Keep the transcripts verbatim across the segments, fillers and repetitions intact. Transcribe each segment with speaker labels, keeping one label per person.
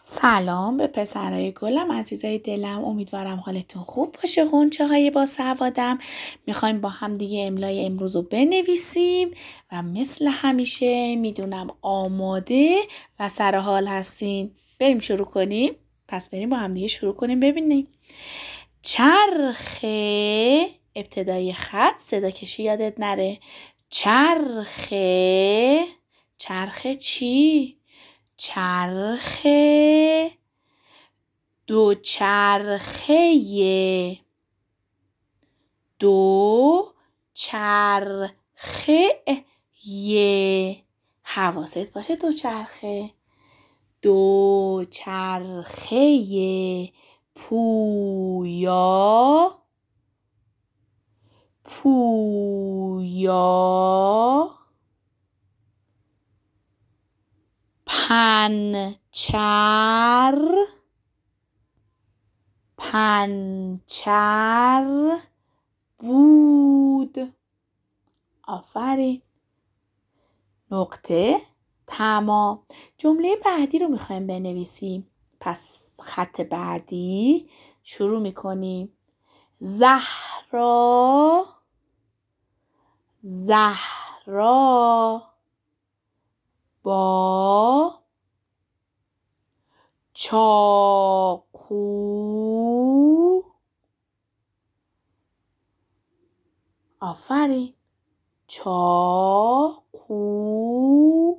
Speaker 1: سلام به پسرای گلم، عزیزای دلم. امیدوارم حالتون خوب باشه. غنچه های با سوادم میخوایم با هم دیگه املای امروز رو بنویسیم و مثل همیشه میدونم آماده و سر حال هستین. بریم شروع کنیم. پس بریم با هم دیگه شروع کنیم. ببینیم چرخه، ابتدای خط صدا کشی یادت نره. چرخه، چرخه چی؟ چرخه، دو چرخه، دو چرخه، حواست باشه دو چرخه. دو چرخه پویا، پویا، پنچر، پنچر بود. آفرین. نقطه. تمام. جمله بعدی رو میخوایم بنویسیم. پس خط بعدی شروع میکنیم. زهرا، زهرا با چاقو. آفرین. چاقو.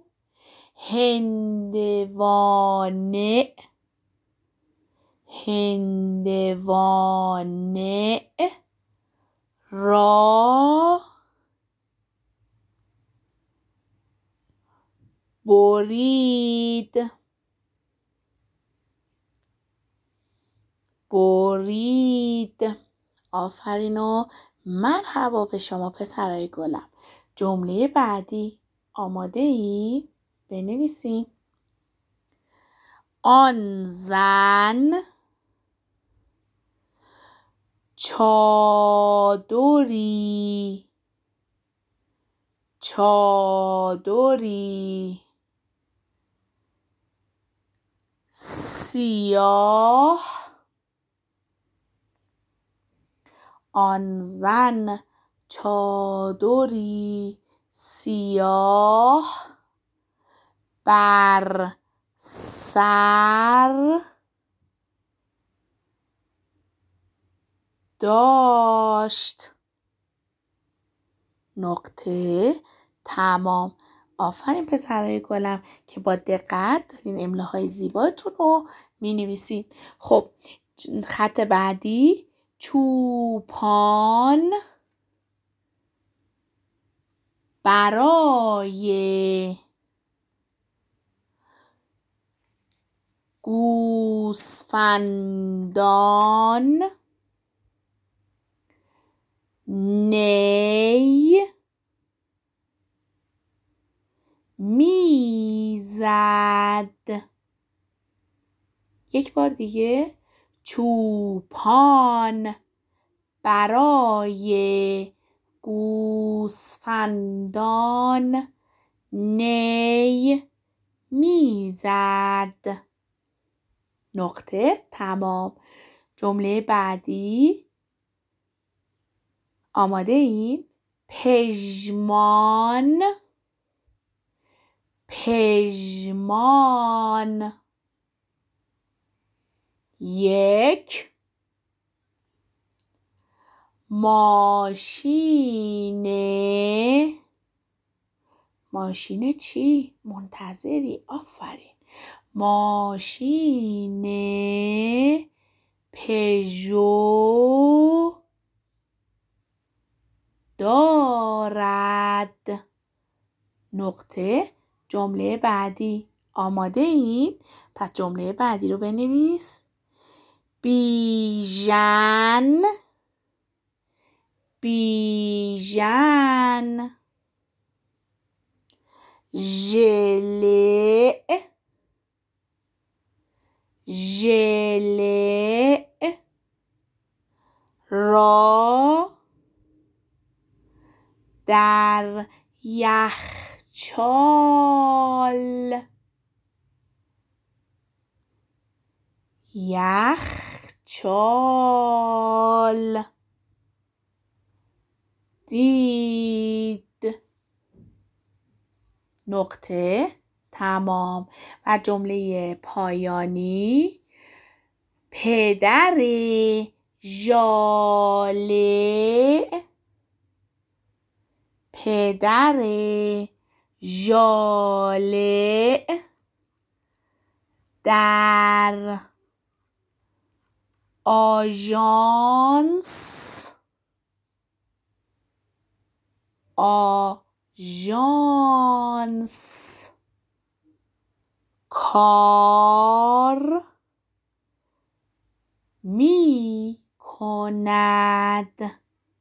Speaker 1: هندوانه، هندوانه را برید، برید. آفرین و مرحبا به شما پسرای گلم. جمله بعدی آماده ای؟ بنویسیم. آن زن چادری، چادری سیاه، آن زن چادری سیاه بر سر داشت. نقطه. تمام. آفرین پسرای گلم که با دقت دارین املاهای زیباتون رو می نویسید. خب خط بعدی چوپان برای گوسفندان نی میزد. یک بار دیگه. چوپان برای گوسفندان نی میزد. نقطه. تمام. جمله بعدی آماده این؟ پژمان، پژمان یک ماشین، ماشین چی؟ منتظری. آفرین. ماشین پژو دارد. نقطه. جمله بعدی آماده ایم؟ پس جمله بعدی رو بنویس. بیژن، بیژن ژله، ژله را در یخچال یخچال. دید. نقطه. تمام. و جمله پایانی: پدر ژاله پدر ژاله در آژانس آژانس کار می کند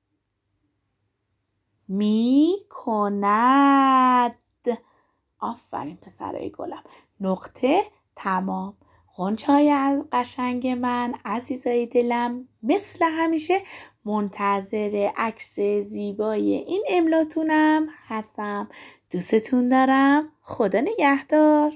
Speaker 1: می کند. آفرین پسرای گلم. نقطه. تمام. غنچه‌های قشنگ من، عزیزای دلم، مثل همیشه منتظر عکس زیبای این املاتونم هستم. دوستتون دارم. خدا نگهدار.